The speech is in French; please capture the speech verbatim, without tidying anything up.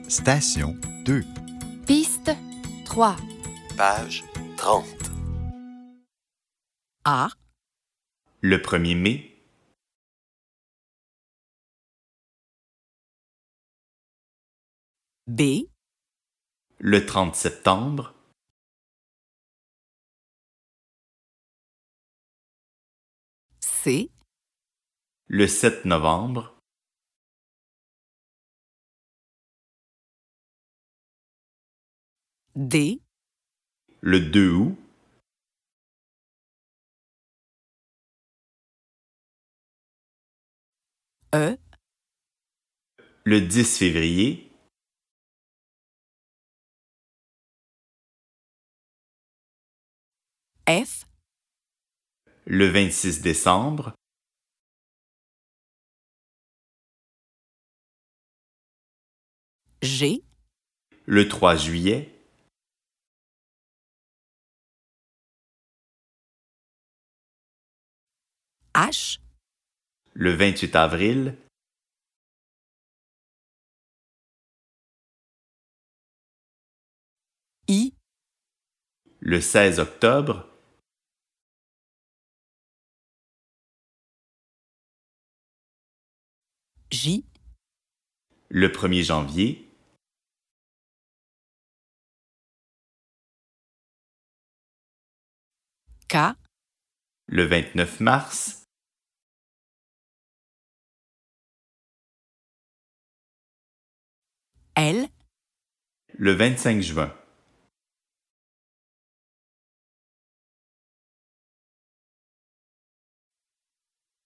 Station deux. Piste trois. Page trente. A. Le premier mai, B. le trente septembre, C. le sept novembre, D. le deux août, E. le dix février, F. le vingt-six décembre, G. le trois juillet, H. le vingt-huit avril, I. le seize octobre, J. le premier janvier, K. le vingt-neuf mars, L. le vingt-cinq juin.